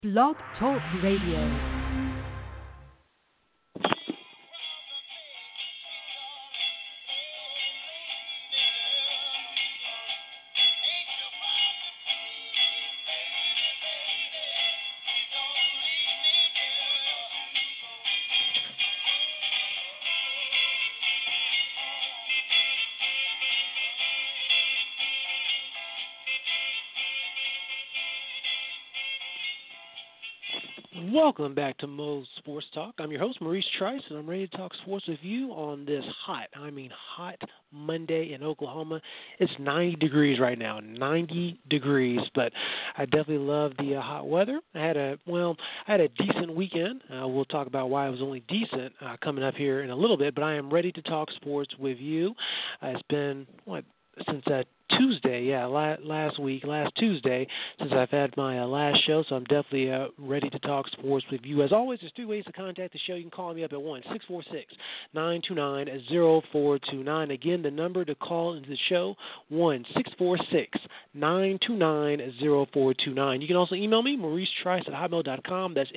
Blog Talk Radio. Welcome back to Mo's Sports Talk. I'm your host, Maurice Trice, and I'm ready to talk sports with you on this hot Monday in Oklahoma. It's 90 degrees right now, 90 degrees, but I definitely love the hot weather. I had a decent weekend. We'll talk about why it was only decent coming up here in a little bit, but I am ready to talk sports with you. It's been, since Tuesday, last Tuesday, since I've had my last show, so I'm definitely ready to talk sports with you. As always, there's three ways to contact the show. You can call me up at 1-646-929-0429. Again, the number to call into the show, 1-646-929-0429. You can also email me, mauricetrice@hotmail.com. That's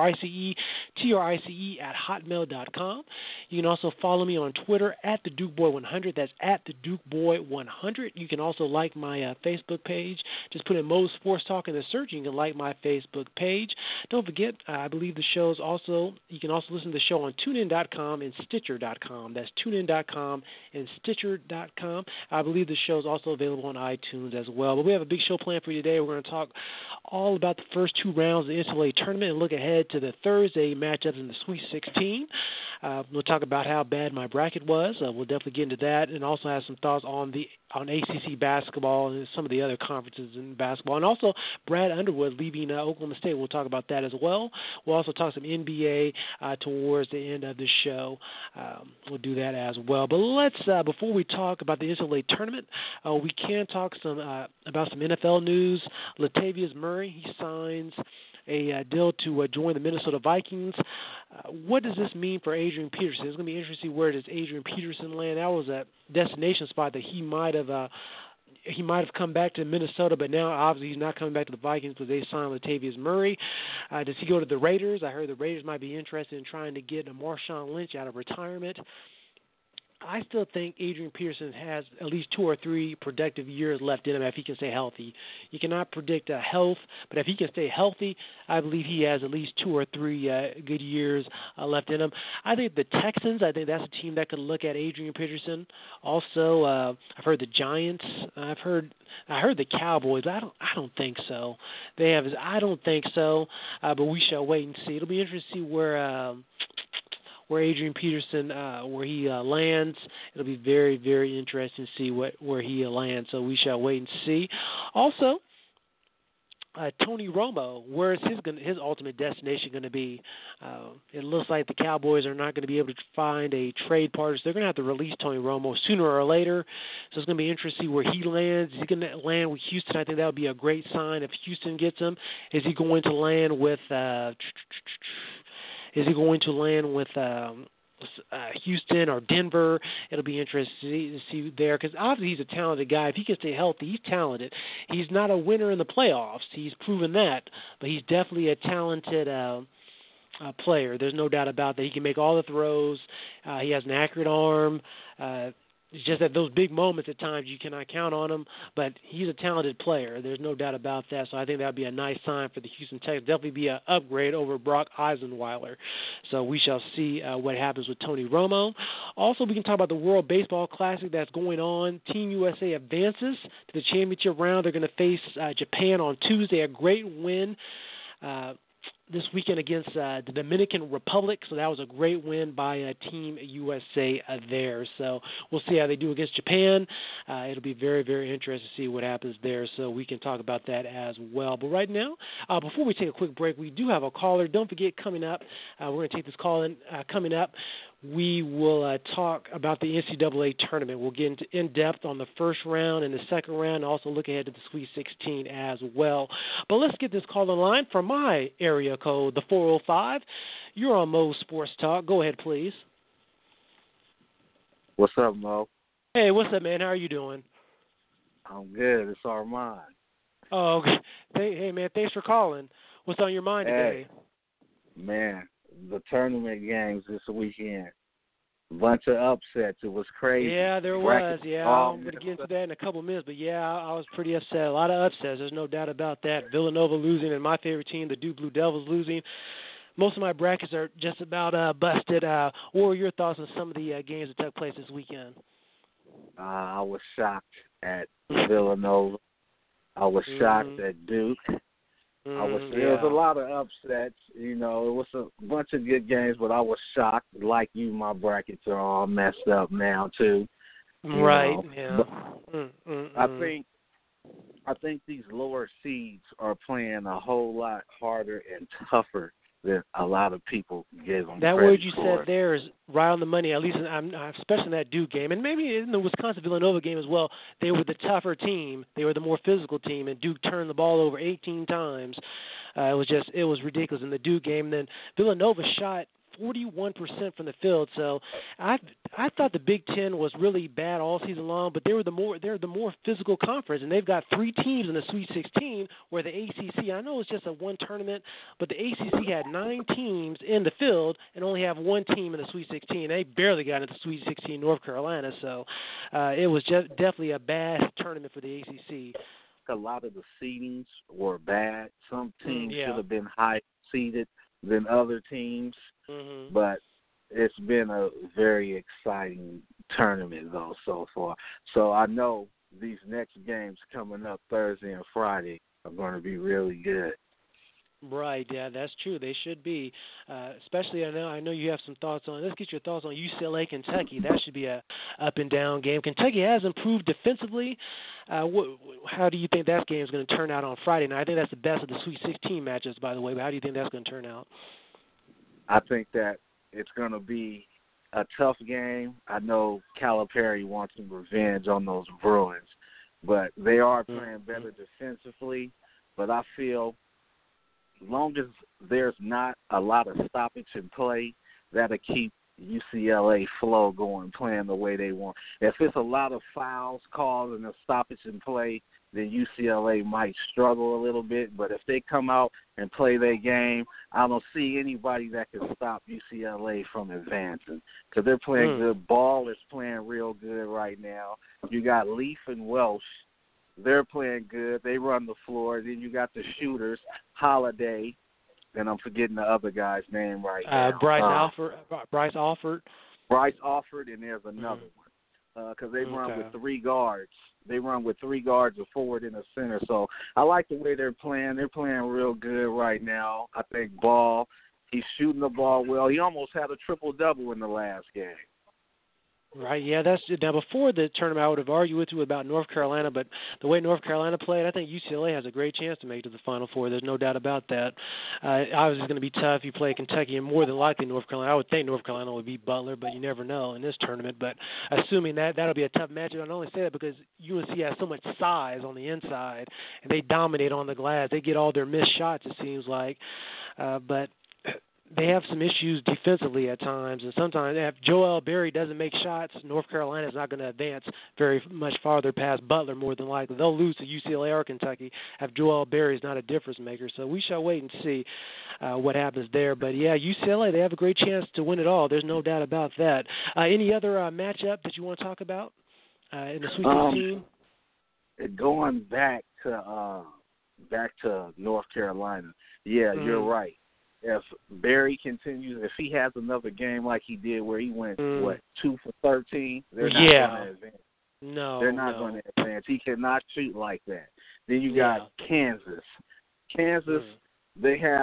MAURICETRICE @hotmail.com. You can also follow me on Twitter at the DukeBoy100. That's at the DukeBoy100. You can also like my Facebook page. Just put in Mo's Sports Talk in the search. You can like my Facebook page. Don't forget, I believe the show's also, you can also listen to the show on TuneIn.com and Stitcher.com. That's TuneIn.com and Stitcher.com. I believe the show's also available on iTunes as well. But we have a big show planned for you today. We're going to talk all about the first two rounds of the NCAA tournament and look ahead to the Thursday matchups in the Sweet 16. We'll talk about how bad my bracket was. We'll definitely get into that, and also have some thoughts on ACC basketball and some of the other conferences in basketball. And also Brad Underwood leaving Oklahoma State. We'll talk about that as well. We'll also talk some NBA towards the end of the show. We'll do that as well. But let's, before we talk about the NCAA tournament, we can talk about some NFL news. Latavius Murray, he signs a deal to join the Minnesota Vikings. What does this mean for Adrian Peterson? It's going to be interesting. Where does Adrian Peterson land? That was a destination spot that he might have come back to Minnesota, but now obviously he's not coming back to the Vikings because they signed Latavius Murray. Does he go to the Raiders? I heard the Raiders might be interested in trying to get a Marshawn Lynch out of retirement. I still think Adrian Peterson has at least 2 or 3 productive years left in him if he can stay healthy. You cannot predict health, but if he can stay healthy, I believe he has at least 2 or 3 good years left in him. I think the Texans, I think that's a team that could look at Adrian Peterson. Also, I've heard the Giants. I heard the Cowboys. I don't think so. I don't think so, but we shall wait and see. It'll be interesting to see where Adrian Peterson, where he lands. It'll be very, very interesting to see where he lands. So we shall wait and see. Also, Tony Romo, where is his ultimate destination going to be? It looks like the Cowboys are not going to be able to find a trade partner. So they're going to have to release Tony Romo sooner or later. So it's going to be interesting to see where he lands. Is he going to land with Houston? I think that would be a great sign if Houston gets him. Is he going to land with Houston or Denver? It'll be interesting to see there because obviously he's a talented guy. If he can stay healthy, he's talented. He's not a winner in the playoffs. He's proven that, but he's definitely a talented player. There's no doubt about that. He can make all the throws. He has an accurate arm. It's just that those big moments at times you cannot count on him, but he's a talented player. There's no doubt about that. So I think that would be a nice sign for the Houston Texans. Definitely be an upgrade over Brock Osweiler. So we shall see what happens with Tony Romo. Also, we can talk about the World Baseball Classic that's going on. Team USA advances to the championship round. They're going to face Japan on Tuesday. A great win this weekend against the Dominican Republic. So that was a great win by Team USA there. So we'll see how they do against Japan. It'll be very, very interesting to see what happens there. So we can talk about that as well. But right now, before we take a quick break, we do have a caller. Don't forget, coming up, we're going to take this call in coming up. We will talk about the NCAA tournament. We'll get into in-depth on the first round and the second round, and also look ahead to the Sweet 16 as well. But let's get this call in line from my area code, the 405. You're on Mo's Sports Talk. Go ahead, please. What's up, Mo? Hey, what's up, man? How are you doing? I'm good. It's Armand. Oh, okay. Hey, man, thanks for calling. What's on your mind today? Man, the tournament games this weekend. Bunch of upsets. It was crazy. Yeah, there was. Yeah, I'm going to get into that in a couple minutes. But, yeah, I was pretty upset. A lot of upsets. There's no doubt about that. Villanova losing and my favorite team, the Duke Blue Devils, losing. Most of my brackets are just about busted. What were your thoughts on some of the games that took place this weekend? I was shocked at Villanova. I was shocked at Duke. There was a lot of upsets. You know, it was a bunch of good games, but I was shocked. Like you, my brackets are all messed up now too. Right. Yeah. I think these lower seeds are playing a whole lot harder and tougher than a lot of people give them. That word you said there is right on the money. At least, especially in that Duke game, and maybe in the Wisconsin Villanova game as well. They were the tougher team. They were the more physical team, and Duke turned the ball over 18 times. It was ridiculous in the Duke game. And then Villanova shot 41% from the field. So I thought the Big Ten was really bad all season long, but they're the more physical conference, and they've got 3 teams in the Sweet 16. Where the ACC, I know it's just a one tournament, but the ACC had 9 teams in the field and only have 1 team in the Sweet 16. They barely got into the Sweet 16, North Carolina. So it was just definitely a bad tournament for the ACC. A lot of the seedings were bad. Some teams should have been high seeded than other teams. Mm-hmm. But it's been a very exciting tournament, though, so far. So I know these next games coming up Thursday and Friday are going to be really good. Right, yeah, that's true. They should be. Especially, I know you have some thoughts on. Let's get your thoughts on UCLA, Kentucky. That should be a up and down game. Kentucky has improved defensively. How do you think that game is going to turn out on Friday? Now, I think that's the best of the Sweet 16 matches, by the way. But how do you think that's going to turn out? I think that it's going to be a tough game. I know Calipari wants some revenge on those Bruins, but they are playing better defensively. But I feel as long as there's not a lot of stoppage in play, that'll keep UCLA flow going, playing the way they want. If it's a lot of fouls called and a stoppage in play, then UCLA might struggle a little bit. But if they come out and play their game, I don't see anybody that can stop UCLA from advancing because they're playing good. Ball is playing real good right now. You got Leaf and Welsh. They're playing good. They run the floor. Then you got the shooters, Holiday, and I'm forgetting the other guy's name right now. Bryce Alford. Bryce Alford, and there's another one because they run with 3 guards. They run with 3 guards, a forward, and a center. So I like the way they're playing. They're playing real good right now. I think Ball, he's shooting the ball well. He almost had a triple-double in the last game. Right, yeah, now before the tournament I would have argued with you about North Carolina, but the way North Carolina played, I think UCLA has a great chance to make it to the Final Four. There's no doubt about that. Obviously it's going to be tough. You play Kentucky, and more than likely North Carolina. I would think North Carolina would beat Butler, but you never know in this tournament. But assuming that'll be a tough matchup, I only say that because UNC has so much size on the inside, and they dominate on the glass. They get all their missed shots, it seems like. But they have some issues defensively at times, and sometimes if Joel Berry doesn't make shots, North Carolina is not going to advance very much farther past Butler more than likely. They'll lose to UCLA or Kentucky if Joel Berry is not a difference maker. So we shall wait and see what happens there. But, yeah, UCLA, they have a great chance to win it all. There's no doubt about that. Any other matchup that you want to talk about in the Sweet 16? Going back to North Carolina, you're right. If Barry continues, if he has another game like he did where he went, 2 for 13, they're not going to advance. No, they're not going to advance. He cannot shoot like that. Then you got Kansas. They're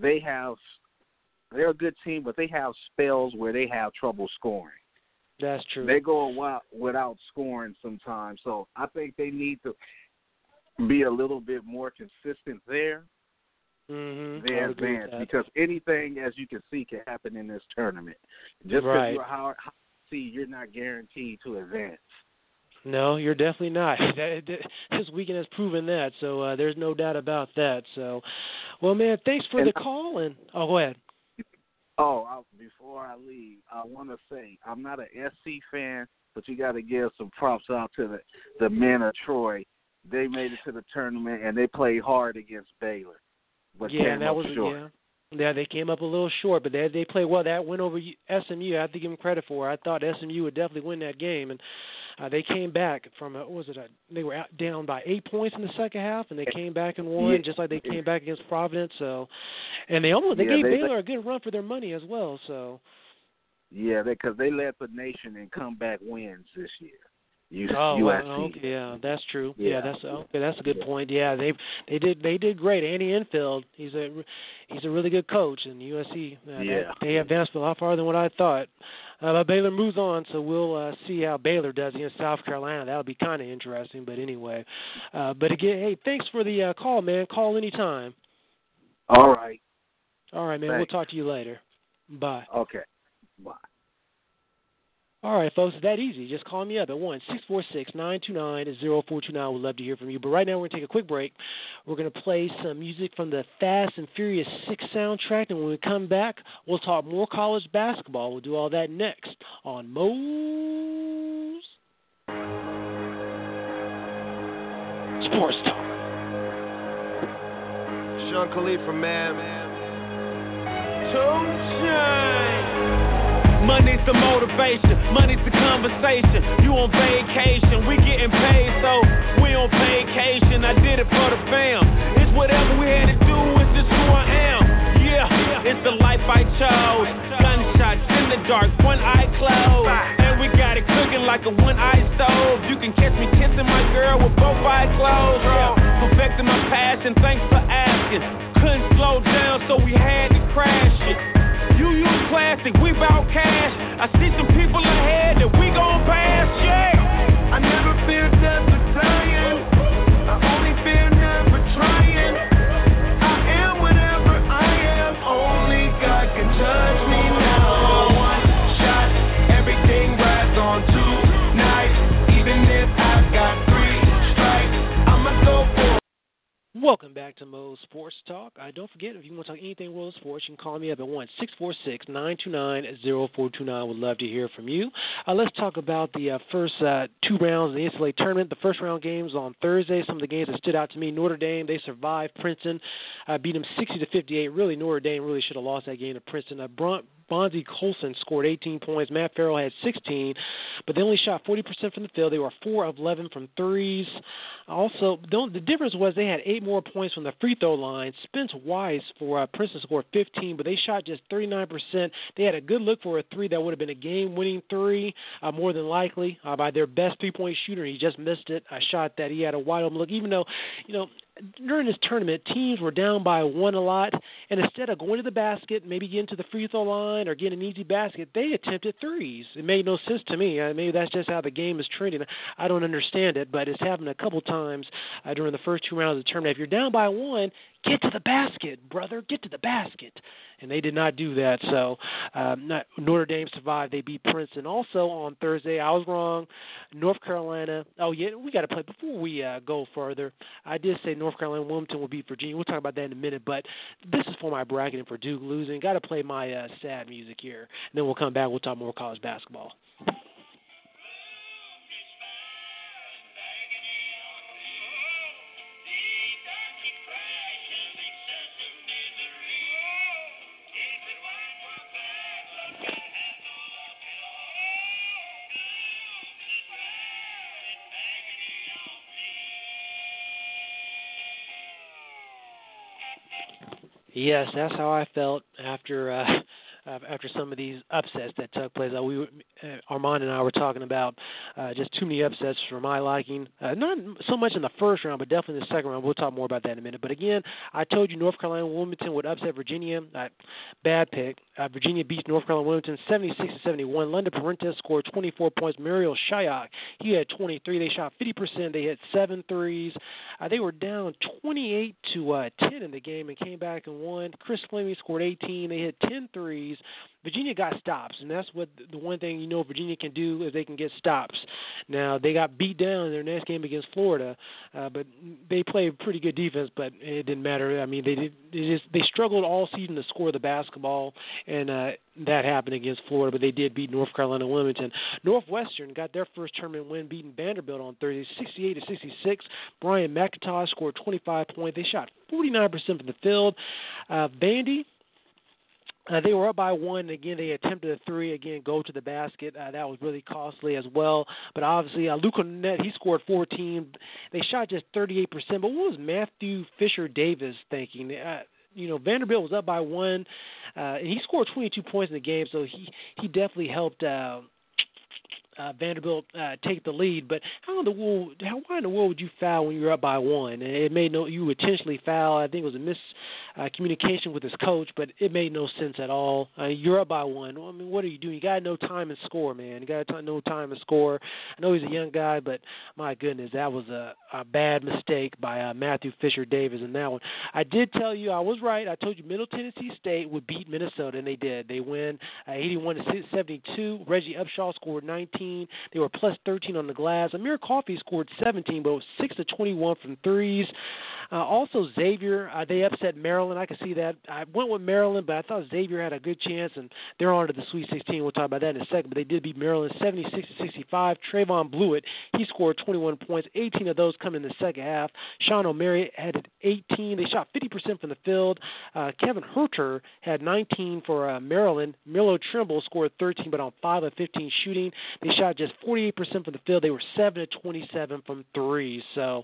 a good team, but they have spells where they have trouble scoring. That's true. They go a while without scoring sometimes. So I think they need to be a little bit more consistent there. They advance because anything, as you can see, can happen in this tournament. Just because you're high seed, you're not guaranteed to advance. No, you're definitely not. This weekend has proven that, so there's no doubt about that. So, well, man, thanks for the call. And go ahead. Before I leave, I want to say I'm not an SC fan, but you got to give some props out to the men of Troy. They made it to the tournament, and they played hard against Baylor. but yeah, came that up was short. Yeah, they came up a little short, but they played well. That win over SMU, I have to give them credit for. I thought SMU would definitely win that game, and they came back from they were down by 8 points in the second half, and they came back and won, just like they came back against Providence. So, and they gave Baylor a good run for their money as well. So, yeah, because they led the nation in comeback wins this year. USC. Well, okay, yeah, that's true. Yeah, that's a good point. Yeah, they did great. Andy Enfield, he's a really good coach, and USC they advanced a lot farther than what I thought. But Baylor moves on, so we'll see how Baylor does against South Carolina. That'll be kind of interesting. But anyway, but again, hey, thanks for the call, man. Call anytime. All right, man. Thanks. We'll talk to you later. Bye. Okay. Bye. All right, folks, it's that easy. Just call me up at 1-646-929-0429. We'd love to hear from you. But right now we're going to take a quick break. We're going to play some music from the Fast and Furious 6 soundtrack. And when we come back, we'll talk more college basketball. We'll do all that next on Mo's Sports Talk. Sean Khalifa, man. Sunshine. Money's the motivation, money's the conversation. You on vacation, we getting paid, so we on vacation. I did it for the fam. It's whatever we had to do, it's just who I am. Yeah, it's the life I chose. Gunshots in the dark, one eye closed. And we got it cooking like a one-eye stove. You can catch me kissing my girl with both eyes closed. Perfecting my passion, thanks for asking. Couldn't slow down, so we had to crash it. You use plastic, we bout cash. I see some people ahead that we gon' pass, yeah. I never fear death or dying. I only fear never trying. I am whatever I am. Only God can judge me now. One shot, everything rides on tonight. Even if I've got 3 strikes, I'ma go for. Welcome back to Mo's Sports Talk. Don't forget, if you want to talk anything world sports, you can call me up at 1-646-929-0429. Would love to hear from you. Let's talk about the first 2 rounds of the NCAA tournament. The first round games on Thursday. Some of the games that stood out to me. Notre Dame, they survived Princeton, beat them 60-58. Really, Notre Dame really should have lost that game to Princeton. Bonzie Colson scored 18 points. Matt Farrell had 16, but they only shot 40% from the field. They were 4 of 11 from threes. Also, the difference was they had 8 more points from the free throw line. Spence Weiss for Princeton scored 15, but they shot just 39%. They had a good look for a 3 that would have been a game-winning 3, more than likely, by their best three-point shooter. He just missed it. A shot that he had a wide-open look, even though, during this tournament, teams were down by 1 a lot, and instead of going to the basket, maybe getting to the free throw line or getting an easy basket, they attempted threes. It made no sense to me. Maybe that's just how the game is trending. I don't understand it, but it's happened a couple times during the first 2 rounds of the tournament. If you're down by 1, get to the basket, brother. Get to the basket. And they did not do that. So Notre Dame survived. They beat Princeton. Also on Thursday, I was wrong. North Carolina. Oh, yeah, we got to play. Before we go further, I did say North Carolina Wilmington will beat Virginia. We'll talk about that in a minute. But this is for my bracketing for Duke losing. Got to play my sad music here. And then we'll come back. We'll talk more college basketball. Yes, that's how I felt after some of these upsets that took place. Armand and I were talking about just too many upsets for my liking. Not so much in the first round, but definitely in the second round. We'll talk more about that in a minute. But again, I told you North Carolina Wilmington would upset Virginia. Bad pick. Virginia beats North Carolina Wilmington 76-71. London Parentes scored 24 points. Muriel Shyok, he had 23. They shot 50%. They hit 7 threes. They were down 28-10 in the game and came back and won. Chris Fleming scored 18. They hit 10 threes. threes. Virginia got stops, and that's what the one thing Virginia can do is they can get stops. Now, they got beat down in their next game against Florida, but they played pretty good defense, but it didn't matter. I mean, they struggled all season to score the basketball, and that happened against Florida, but they did beat North Carolina Wilmington. Northwestern got their first tournament win, beating Vanderbilt on Thursday, 68-66. Brian McIntosh scored 25 points. They shot 49% from the field. Vandy, they were up by one. Again, they attempted a three. Again, go to the basket. That was really costly as well. But obviously, Luke Cornett, he scored 14. They shot just 38%. But what was Matthew Fisher-Davis thinking? Vanderbilt was up by one, and he scored 22 points in the game, so he definitely helped Vanderbilt take the lead. But why in the world would you foul when you're up by one? It made you intentionally foul. I think it was a miscommunication with his coach, but it made no sense at all. You're up by one. I mean, what are you doing? You got to know time and score, man. You got to know time and score. I know he's a young guy, but my goodness, that was a bad mistake by Matthew Fisher-Davis in that one. I did tell you, I was right. I told you Middle Tennessee State would beat Minnesota, and they did. They win 81-72. Reggie Upshaw scored 19. They were plus 13 on the glass. Amir Coffey scored 17, but it was 6-21 from threes. Also, Xavier, they upset Maryland. I could see that. I went with Maryland, but I thought Xavier had a good chance, and they're on to the Sweet 16. We'll talk about that in a second, but they did beat Maryland 76-65. Trayvon Blewett, he scored 21 points. 18 of those come in the second half. Sean O'Mara had 18. They shot 50% from the field. Kevin Herter had 19 for Maryland. Milo Trimble scored 13, but on 5 of 15 shooting. They shot just 48% from the field. They were 7-27 from three. So,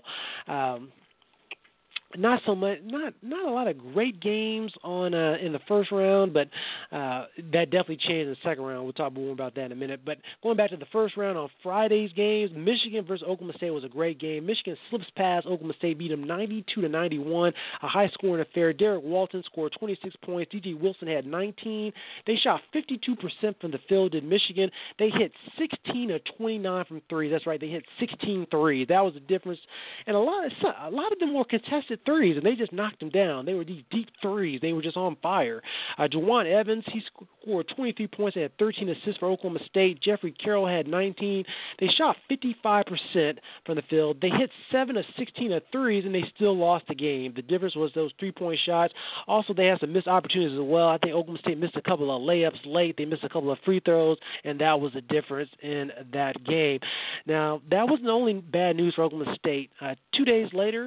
not so much, not a lot of great games on in the first round, but that definitely changed in the second round. We'll talk more about that in a minute. But going back to the first round on Friday's games, Michigan versus Oklahoma State was a great game. Michigan slips past Oklahoma State, beat them 92-91, a high-scoring affair. Derek Walton scored 26 points. D.J. Wilson had 19. They shot 52% from the field. Did Michigan? They hit 16 of 29 from threes. That's right, they hit 16 threes. That was the difference, and a lot of them were contested threes, and they just knocked them down. They were these deep threes. They were just on fire. Juwan Evans, he scored 23 points. They had 13 assists for Oklahoma State. Jeffrey Carroll had 19. They shot 55% from the field. They hit 7 of 16 of threes, and they still lost the game. The difference was those three-point shots. Also, they had some missed opportunities as well. I think Oklahoma State missed a couple of layups late. They missed a couple of free throws, and that was the difference in that game. Now, that wasn't the only bad news for Oklahoma State. 2 days later,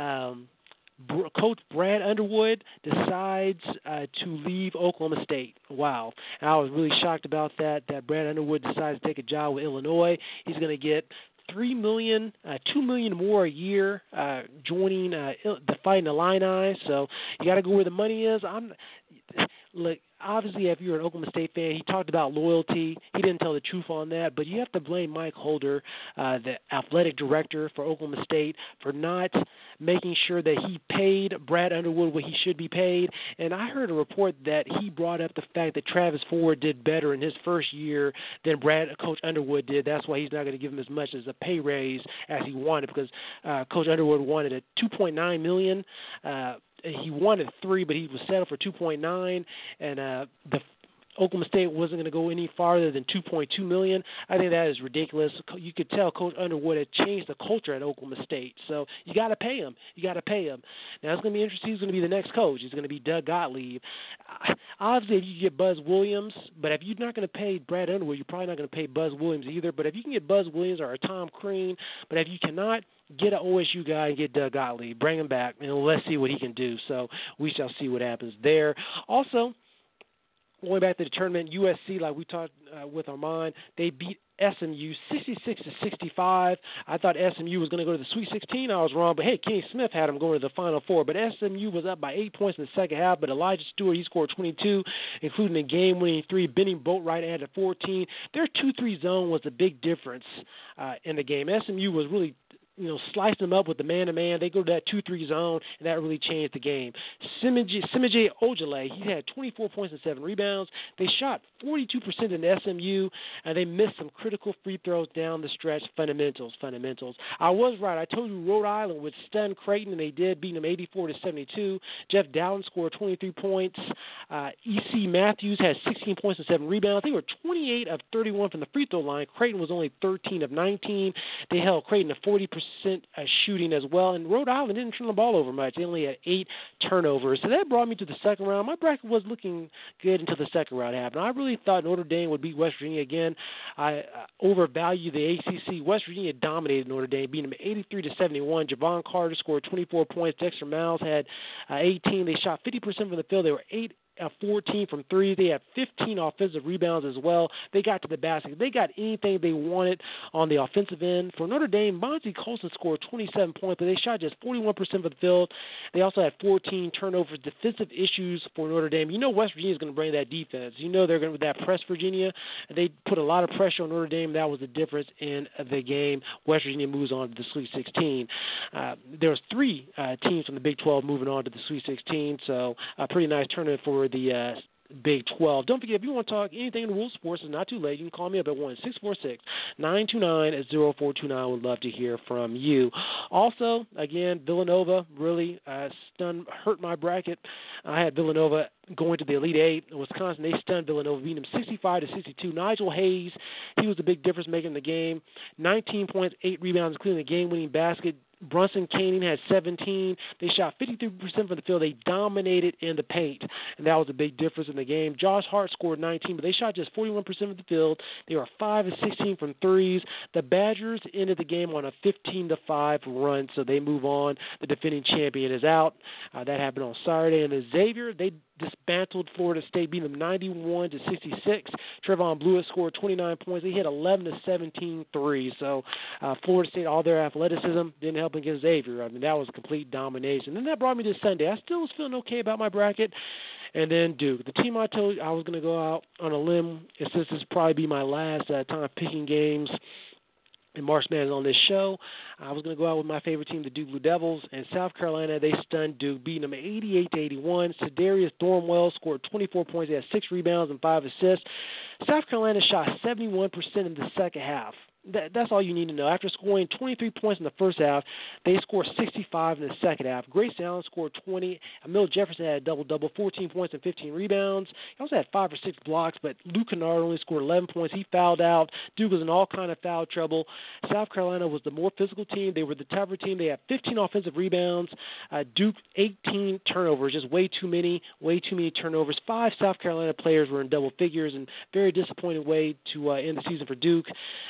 Coach Brad Underwood decides to leave Oklahoma State. Wow. And I was really shocked about that Brad Underwood decides to take a job with Illinois. He's going to get $2 million more a year joining the Fighting Illini. So you got to go where the money is. Look, obviously, if you're an Oklahoma State fan, he talked about loyalty. He didn't tell the truth on that, but you have to blame Mike Holder, the athletic director for Oklahoma State, for not making sure that he paid Brad Underwood what he should be paid. And I heard a report that he brought up the fact that Travis Ford did better in his first year than Coach Underwood did. That's why he's not going to give him as much as a pay raise as he wanted, because Coach Underwood wanted a $2.9 million. He wanted 3, but he was settled for 2.9, and the Oklahoma State wasn't going to go any farther than $2.2 million. I think that is ridiculous. You could tell Coach Underwood had changed the culture at Oklahoma State. So you got to pay him. Now it's going to be interesting. He's going to be the next coach. He's going to be Doug Gottlieb. Obviously, if you get Buzz Williams, but if you're not going to pay Brad Underwood, you're probably not going to pay Buzz Williams either. But if you can get Buzz Williams or a Tom Crean, but if you cannot, get an OSU guy and get Doug Gottlieb. Bring him back, and let's see what he can do. So we shall see what happens there. Also, going back to the tournament, USC, like we talked with Armand, they beat SMU 66-65. I thought SMU was going to go to the Sweet 16. I was wrong, but hey, Kenny Smith had them going to the Final Four. But SMU was up by 8 points in the second half, but Elijah Stewart, he scored 22, including a game-winning 3. Benny Boatwright added 14. Their 2-3 zone was a big difference in the game. SMU was really sliced them up with the man-to-man. They go to that 2-3 zone, and that really changed the game. Simije Ojale, he had 24 points and 7 rebounds. They shot 42% in SMU, and they missed some critical free throws down the stretch. Fundamentals. I was right. I told you Rhode Island would stun Creighton, and they did, beating them 84-72. Jeff Dowden scored 23 points. E.C. Matthews had 16 points and 7 rebounds. They were 28 of 31 from the free throw line. Creighton was only 13 of 19. They held Creighton to 40% shooting as well, and Rhode Island didn't turn the ball over much. They only had 8 turnovers. So that brought me to the second round. My bracket was looking good until the second round happened. I really thought Notre Dame would beat West Virginia again. I overvalued the ACC. West Virginia dominated Notre Dame, beating them 83-71. Javon Carter scored 24 points. Dexter Miles had 18. They shot 50% from the field. They were 8 of 14 from 3. They had 15 offensive rebounds as well. They got to the basket. They got anything they wanted on the offensive end. For Notre Dame, Bonzi Colson scored 27 points, but they shot just 41% from the field. They also had 14 turnovers, defensive issues for Notre Dame. West Virginia is going to bring that defense. They're going to that press Virginia. They put a lot of pressure on Notre Dame. That was the difference in the game. West Virginia moves on to the Sweet 16. There was 3 teams from the Big 12 moving on to the Sweet 16, so a pretty nice tournament for the Big 12. Don't forget, if you want to talk anything in the world of sports, it's not too late. You can call me up at 1-646-929-0429. I would love to hear from you. Also, again, Villanova really hurt my bracket. I had Villanova going to the Elite Eight. Wisconsin, they stunned Villanova, beating them 65-62. Nigel Hayes, he was the big difference maker in the game. 19 points, 8 rebounds, including the game-winning basket. Brunson Caning had 17. They shot 53% from the field. They dominated in the paint, and that was a big difference in the game. Josh Hart scored 19, but they shot just 41% from the field. They were 5 of 16 from threes. The Badgers ended the game on a 15-5 run, so they move on. The defending champion is out. That happened on Saturday. And the Xavier, they dismantled Florida State, beating them 91-66. Trevon Blewett scored 29 points. He hit 11 of 17 threes. So Florida State, all their athleticism didn't help against Xavier. I mean, that was complete domination. And that brought me to Sunday. I still was feeling okay about my bracket. And then Duke, the team I told you I was going to go out on a limb, and since this will probably be my last time picking games and March Madness on this show, I was going to go out with my favorite team, the Duke Blue Devils. And South Carolina, they stunned Duke, beating them 88-81. Cedarius Thornwell scored 24 points. He had 6 rebounds and 5 assists. South Carolina shot 71% in the second half. That's all you need to know. After scoring 23 points in the first half, they scored 65 in the second half. Grace Allen scored 20. Emil Jefferson had a double-double, 14 points and 15 rebounds. He also had 5 or 6 blocks, but Luke Kennard only scored 11 points. He fouled out. Duke was in all kind of foul trouble. South Carolina was the more physical team. They were the tougher team. They had 15 offensive rebounds. Duke, 18 turnovers, just way too many turnovers. 5 South Carolina players were in double figures, and very disappointing way to end the season for Duke.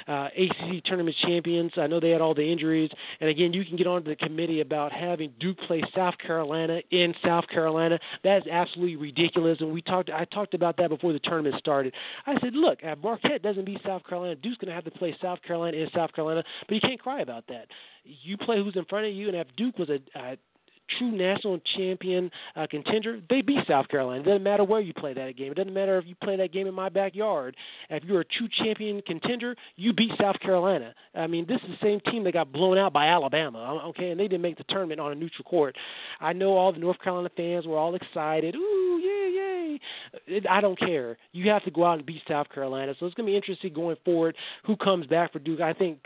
ACC tournament champions. I know they had all the injuries. And, again, you can get onto the committee about having Duke play South Carolina in South Carolina. That is absolutely ridiculous, and I talked about that before the tournament started. I said, look, if Marquette doesn't beat South Carolina, Duke's going to have to play South Carolina in South Carolina, but you can't cry about that. You play who's in front of you, and if Duke was a true national champion contender, they beat South Carolina. It doesn't matter where you play that game. It doesn't matter if you play that game in my backyard. If you're a true champion contender, you beat South Carolina. I mean, this is the same team that got blown out by Alabama, okay, and they didn't make the tournament on a neutral court. I know all the North Carolina fans were all excited. Ooh, yay. I don't care. You have to go out and beat South Carolina. So it's going to be interesting going forward who comes back for Duke. I think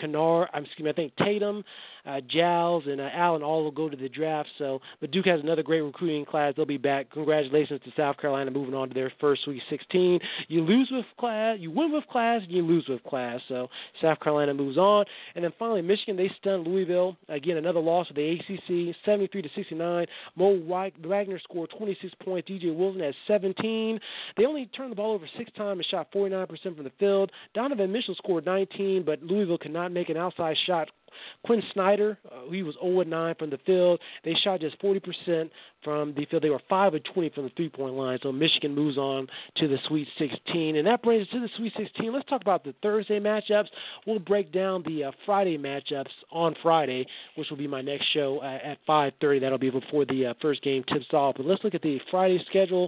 Tatum, Giles, and Allen all will go to the draft. But Duke has another great recruiting class. They'll be back. Congratulations to South Carolina moving on to their first Sweet 16. You lose with class, you win with class, and you lose with class. So South Carolina moves on. And then finally, Michigan, they stunned Louisville. Again, another loss for the ACC, 73-69. Mo Wagner scored 26 points. DJ Wilson had 17. They only turned the ball over 6 times and shot 49% from the field. Donovan Mitchell scored 19, but Louisville could not make an outside shot. Quinn Snyder, he was 0-9 from the field. They shot just 40% from the field. They were 5 of 20 from the three-point line. So Michigan moves on to the Sweet 16. And that brings us to the Sweet 16. Let's talk about the Thursday matchups. We'll break down the Friday matchups on Friday, which will be my next show at 5:30. That'll be before the first game tips off. But let's look at the Friday schedule.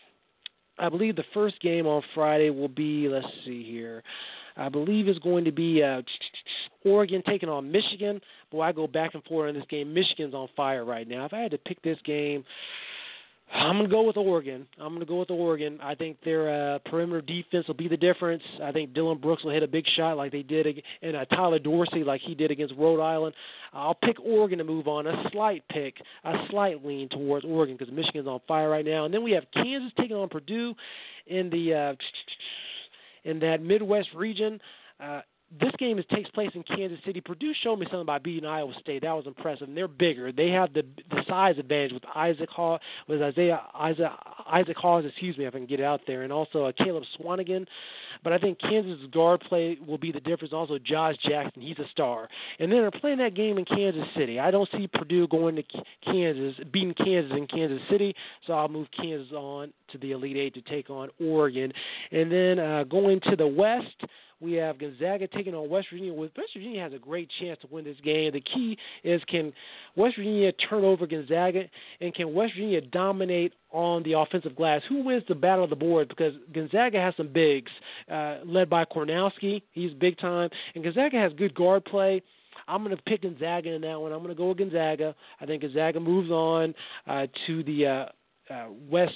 I believe the first game on Friday will be, let's see here, I believe it's going to be Oregon taking on Michigan. Boy, I go back and forth in this game. Michigan's on fire right now. If I had to pick this game, I'm going to go with Oregon. I think their perimeter defense will be the difference. I think Dylan Brooks will hit a big shot like they did, and Tyler Dorsey like he did against Rhode Island. I'll pick Oregon to move on. A slight lean towards Oregon because Michigan's on fire right now. And then we have Kansas taking on Purdue in the in that Midwest region. This game takes place in Kansas City. Purdue showed me something about beating Iowa State. That was impressive. And they're bigger. They have the size advantage with Isaac Hawes, if I can get it out there, and also Caleb Swanigan. But I think Kansas' guard play will be the difference. Also, Josh Jackson, he's a star. And then they're playing that game in Kansas City. I don't see Purdue going to beating Kansas in Kansas City, so I'll move Kansas on to the Elite Eight to take on Oregon. And then going to the West, we have Gonzaga taking on West Virginia. West Virginia has a great chance to win this game. The key is, can West Virginia turn over Gonzaga, and can West Virginia dominate on the offensive glass? Who wins the battle of the board? Because Gonzaga has some bigs, led by Kornowski. He's big time. And Gonzaga has good guard play. I'm going to pick Gonzaga in that one. I'm going to go with Gonzaga. I think Gonzaga moves on to the West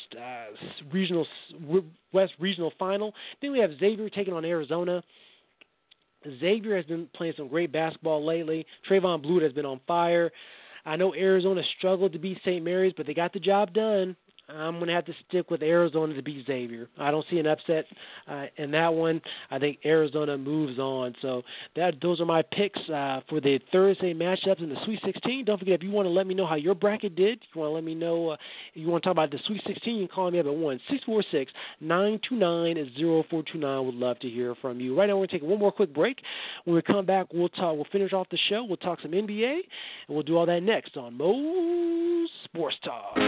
Regional Final. Then we have Xavier taking on Arizona. Xavier has been playing some great basketball lately. Trayvon Blewett has been on fire. I know Arizona struggled to beat St. Mary's, but they got the job done. I'm going to have to stick with Arizona to beat Xavier. I don't see an upset in that one. I think Arizona moves on. So those are my picks for the Thursday matchups in the Sweet 16. Don't forget, if you want to let me know how your bracket did, if you want to let me know, you want to talk about the Sweet 16, you can call me up at 1-646-929-0429. Would love to hear from you. Right now, we're going to take one more quick break. When we come back, we'll finish off the show. We'll talk some NBA, and we'll do all that next on Mo's Sports Talk.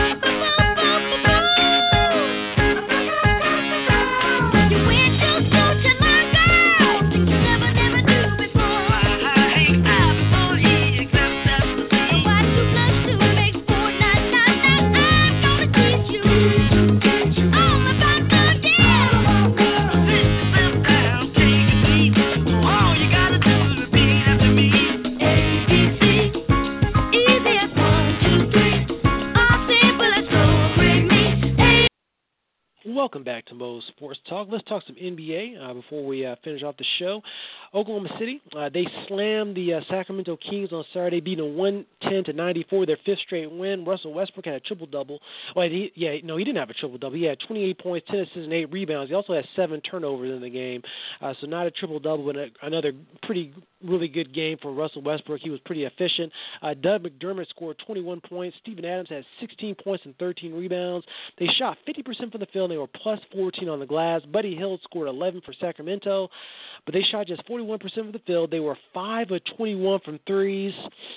Welcome back to Mo's Sports Talk. Let's talk some NBA before we finish off the show. Oklahoma City, they slammed the Sacramento Kings on Saturday, beating them 110-94, their fifth straight win. Russell Westbrook had a triple-double. Well, he didn't have a triple-double. He had 28 points, 10 assists, and 8 rebounds. He also had 7 turnovers in the game. So not a triple-double, but another really good game for Russell Westbrook. He was pretty efficient. Doug McDermott scored 21 points. Steven Adams had 16 points and 13 rebounds. They shot 50% from the field. They were plus 14 on the glass. Buddy Hield scored 11 for Sacramento, but they shot just 41% from the field. They were 5 of 21 from threes.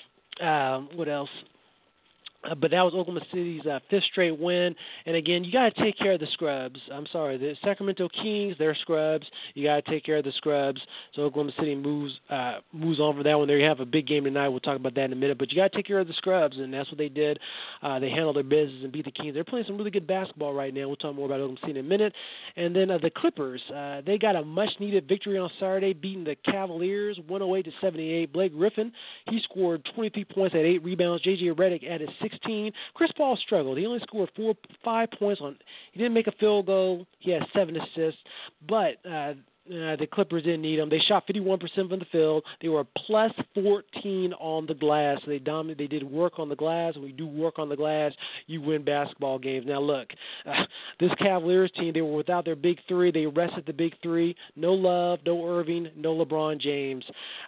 What else? But that was Oklahoma City's fifth straight win. And, again, you got to take care of the scrubs. I'm sorry, the Sacramento Kings, they're scrubs. You got to take care of the scrubs. So Oklahoma City moves on for that one. They have a big game tonight. We'll talk about that in a minute. But you got to take care of the scrubs, and that's what they did. They handled their business and beat the Kings. They're playing some really good basketball right now. We'll talk more about Oklahoma City in a minute. And then the Clippers, they got a much-needed victory on Saturday, beating the Cavaliers 108-78. Blake Griffin, he scored 23 points at 8 rebounds. J.J. Redick added 16. Chris Paul struggled. He only scored 5 points. He didn't make a field goal. He had 7 assists. But the Clippers didn't need him. They shot 51% from the field. They were plus 14 on the glass. So they dominated. They did work on the glass. When you do work on the glass, you win basketball games. Now, look, this Cavaliers team, they were without their big three. They rested the big three. No Love, no Irving, no LeBron James.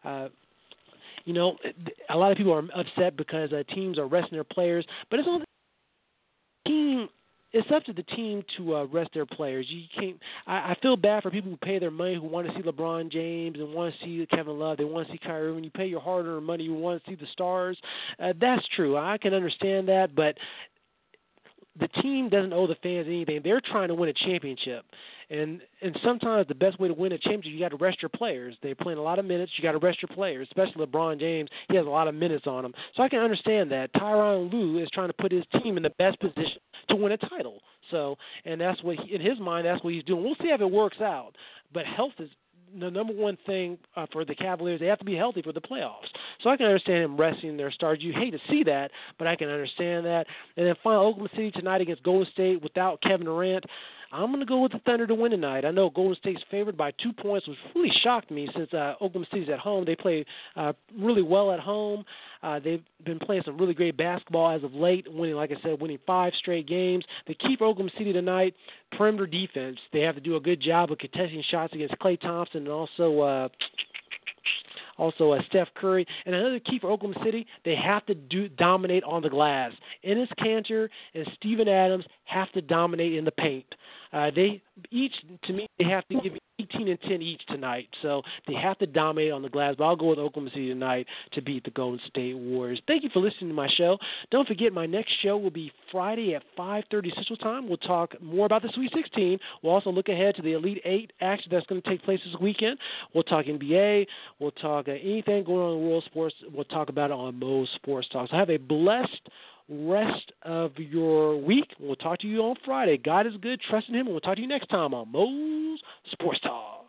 You know, a lot of people are upset because teams are resting their players, but it's on the team. It's up to the team to rest their players. You can't. I feel bad for people who pay their money, who want to see LeBron James and want to see Kevin Love. They want to see Kyrie Irving. You pay your hard-earned money, you want to see the stars. That's true. I can understand that, but the team doesn't owe the fans anything. They're trying to win a championship. And sometimes the best way to win a championship, you got to rest your players. They're playing a lot of minutes. You got to rest your players, especially LeBron James. He has a lot of minutes on him. So I can understand that. Tyronn Lue is trying to put his team in the best position to win a title. So, and that's what in his mind, that's what he's doing. We'll see if it works out. But health is the number one thing for the Cavaliers, they have to be healthy for the playoffs. So I can understand him resting their stars. You hate to see that, but I can understand that. And then finally, Oklahoma City tonight against Golden State without Kevin Durant. I'm going to go with the Thunder to win tonight. I know Golden State's favored by 2 points, which really shocked me since Oklahoma City's at home. They play really well at home. They've been playing some really great basketball as of late, winning 5 straight games. The key for Oklahoma City tonight, perimeter defense. They have to do a good job of contesting shots against Klay Thompson and also Steph Curry. And another key for Oklahoma City, they have to dominate on the glass. Enes Kanter and Steven Adams have to dominate in the paint. They have to give 18 and 10 each tonight, so they have to dominate on the glass. But I'll go with Oklahoma City tonight to beat the Golden State Warriors. Thank you for listening to my show. Don't forget, my next show will be Friday at 5:30 Central Time. We'll talk more about the Sweet 16. We'll also look ahead to the Elite 8 action that's going to take place this weekend. We'll talk NBA. We'll talk anything going on in the world of sports. We'll talk about it on Mo's Sports Talk. So have a blessed rest of your week. We'll talk to you on Friday. God is good. Trust in Him. And we'll talk to you next time on Mo's Sports Talk.